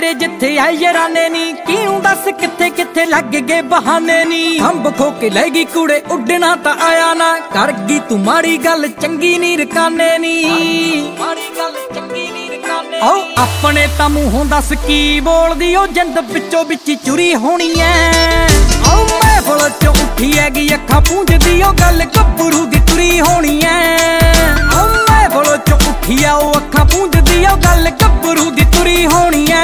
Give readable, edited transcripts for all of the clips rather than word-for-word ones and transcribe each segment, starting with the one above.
ਤੇਰੇ ਜਿੱਥੇ ਆਏ ਯਾਰਾਨੇ ਨੀ, ਕਿਉਂ ਦੱਸ ਕਿੱਥੇ ਕਿੱਥੇ ਲੱਗ ਗਏ ਬਹਾਨੇ ਨੀ। ਹੰਬ ਖੋ ਕੇ ਲੈ ਗਈ ਕੁੜੇ ਉੱਡਣਾ ਤਾਂ ਆਇਆ ਨਾ, ਕਰ ਗਈ ਤੂੰ ਮਾੜੀ ਗੱਲ ਚੰਗੀ ਨੀ ਰਕਾਨੇ ਨੀ। ਓ ਆਪਣੇ ਤਾਂ ਮੂੰਹੋਂ ਦੱਸ ਕੀ ਬੋਲਦੀ, ਉਹ ਜਿੰਦ ਵਿੱਚੋਂ ਵਿੱਚ ਚੁਰੀ ਹੋਣੀ ਐ। ਓ ਮਹਿਫਲ ਚੋਂ ਉੱਠੀ ਹੈਗੀ ਅੱਖਾਂ ਪੂੰਝਦੀ, ਉਹ ਗੱਲ ਗੱਭਰੂ ਦੀ ਤੁਰੀ ਹੋਣੀ ਐ। ਓ ਮਹਿਫਲ ਚੋਂ ਉੱਠੀ ਆ ਉਹ ਅੱਖਾਂ ਪੂੰਝਦੀ, ਉਹ ਗੱਲ ਗੱਭਰੂ ਦੀ ਤੁਰੀ ਹੋਣੀ ਐ।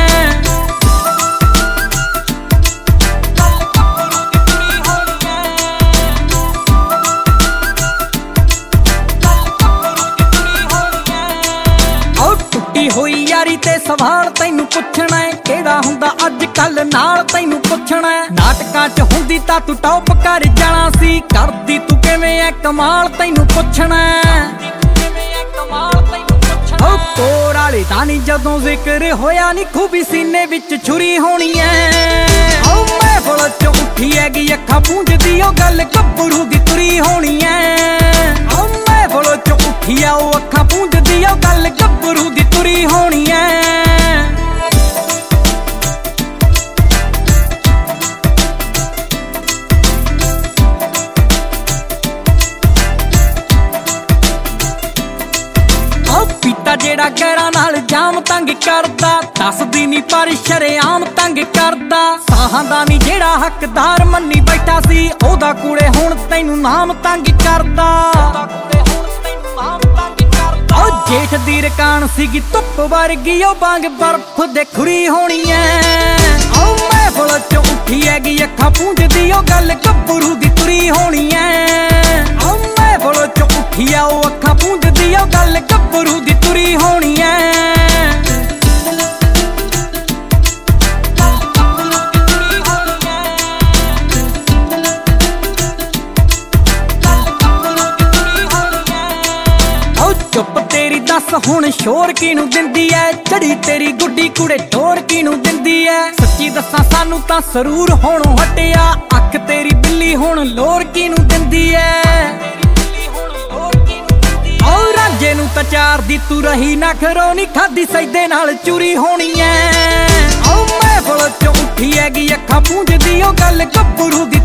ਹੋਈ ਯਾਰੀ ਤੇ ਸਵਾਲ ਤੈਨੂੰ ਪੁੱਛਣਾ ਏ, ਕਿਹੜਾ ਹੁੰਦਾ ਅੱਜ ਕੱਲ ਨਾਲ ਤੈਨੂੰ ਪੁੱਛਣਾ ਏ। ਨਾਟਕਾਂ 'ਚ ਹੁੰਦੀ ਤਾਂ ਤੂੰ ਟੌਪ ਕਰ ਜਾਣਾ ਸੀ, ਕਰਦੀ ਤੂੰ ਕਿਵੇਂ ਐ ਕਮਾਲ ਤੈਨੂੰ ਪੁੱਛਣਾ ਏ। ਓ ਕੋਰ ਵਾਲੇ ਦਾ ਨੀ ਜਦੋਂ ਜ਼ਿਕਰ ਹੋਇਆ ਨੀ, ਖੂਬੀ ਸੀਨੇ ਵਿੱਚ ਛੁਰੀ ਹੋਣੀ ਐ। ਓ ਮਹਿਫਲ 'ਚ ਉੱਠੀ ਹੈਗੀ ਅੱਖਾਂ ਪੂੰਝਦੀ, ਉਹ ਗੱਲ ਗੱਭਰੂ ਦੀ ਤੁਰੀ ਹੋਣੀ ਐ। ਓ ਮਹਿਫਲ 'ਚ ਉੱਠੀ ਆ ਉਹ ਅੱਖਾਂ ਪੂੰਝਦੀ, ਉਹ ਗੱਲ ਗੱਭਰੂ ਦੀ ਤੁਰੀ ਹੋਣੀ ਐ। ਪੀਤਾ ਜਿਹੜਾ ਗੈਰਾਂ ਨਾਲ ਜਾਮ ਤੰਗ ਕਰਦਾ, ਦੱਸਦੀ ਨੀ ਪਰ ਸ਼ਰੇਆਮ ਤੰਗ ਕਰਦਾ। ਸਾਹਾਂ ਦਾ ਨੀ ਜਿਹੜਾ ਹੱਕਦਾਰ ਮੰਨੀ ਬੈਠਾ ਸੀ, ਉਹਦਾ ਕੁੜੇ ਹੁਣ ਤੈਨੂੰ ਨਾਮ ਤੰਗ ਕਰਦਾ। ਓ ਜੇਠ ਦੀ ਰਕਾਨ ਸੀਗੀ ਧੁੱਪ ਵਰਗੀ, ਉਹ ਵਾਂਗ ਬਰਫ਼ ਦੇ ਖੁਰੀ ਹੋਣੀ ਐ। ਓ ਮਹਿਫਲ 'ਚ ਉੱਠੀ ਹੈਗੀ ਅੱਖਾਂ ਪੂੰਝਦੀ, ਉਹ ਗੱਲ ਗੱਭਰੂ ਦੀ ਤੁਰੀ ਹੋਣੀ ਐ। ਓ ਮਹਿਫਲ 'ਚ ਉੱਠੀ ਆ ਉਹ ਅੱਖਾਂ ਪੂੰਝਦੀ, ਉਹ ਗੱਲ ਗੱਭਰੂ ਦੀ ਤੁਰੀ ਹੋਣੀ ਐ। ਚੁੱਪ ਤੇਰੀ ਦੱਸ ਹੁਣ ਸ਼ੋਰ ਕਿਹਨੂੰ ਦਿੰਦੀ ਐ, ਚੜੀ ਤੇਰੀ ਗੁੱਡੀ ਕੁੜੇ ਟੋਰ ਕਿਹਨੂੰ ਦਿੰਦੀ ਐ। ਸੱਚੀ ਦੱਸਾਂ ਸਾਨੂੰ ਤਾਂ ਸਰੂਰ ਹੋਣੋਂ ਹਟਿਆ, ਅੱਖ ਤੇਰੀ ਬਿੱਲੀ ਹੁਣ ਲੋਰ ਕਿਹਨੂੰ ਦਿੰਦੀ ਐ। ਓ ਰਾਂਝੇ ਨੂੰ ਤਾਂ ਚਾਰਦੀ ਤੂੰ ਰਹੀ ਨਾ ਖਰੋ ਨੀ, ਖਾਦੀ ਸੈਦੇ ਨਾਲ ਚੂਰੀ ਹੋਣੀ ਐ। ਓ ਮਹਿਫਲ 'ਚ ਉੱਠੀ ਹੈਗੀ ਅੱਖਾਂ ਪੂੰਝਦੀ, ਉਹ ਗੱਲ ਗੱਭਰੂ ਦੀ